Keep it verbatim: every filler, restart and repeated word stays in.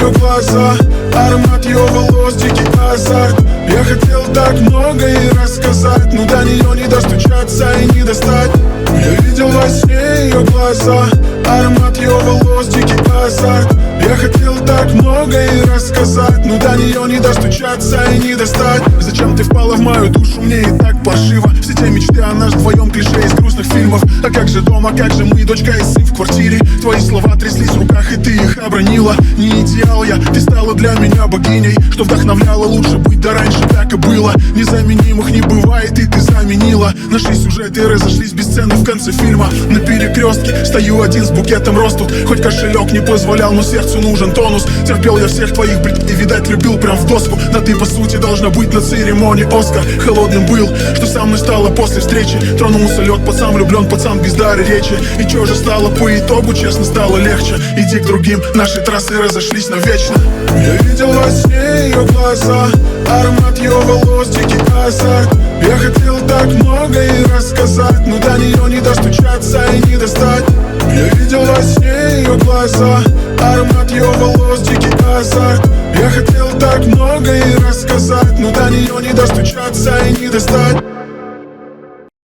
ее глаза, аромат ее волос, дикий азарт. Я хотел так много ей рассказать, но до нее не достучаться и не достать. Я видел во сне ее глаза, аромат ее волос, дикий азарт. Я хотел так много ей рассказать, но до нее не достучаться и не достать. Зачем ты впала в мою душу, мне и так паршиво. Все те мечты о нас вдвоем, клише из грустных фильмов. А как же дома, как же мы, дочка и сын в квартире? Твои слова тряслись в руках, и ты их обронила. Не идеал я, ты стала для меня богиней, что вдохновляла лучше быть, да раньше так и было. Незаменимых не бывает, и ты заменила. Наши сюжеты разошлись без сцены в конце фильма. На перекрестке стою один с букетом роз тут. Хоть кошелек не позволял, но сердцу нужен тонус. Терпел я всех твоих бред и, видать, любил прям в доску. Но ты, по сути, должна быть на церемонии Оскар. Холодным был, что со мной стало после встречи. Тронулся лед, пацан влюблен, пацан без дара речи. И чё же стало по итогу, честно, стало легче. Иди к другим, наши трассы разошлись навечно. Я видел во сне ее глаза, аромат ее волос, дикий азарт. Я хотел так много ей рассказать, но до нее не достучаться и не достать. Я видел во сне ее глаза, аромат ее волос, дикий азарт. Я хотел так много ей рассказать, но до нее не достучаться и не достать.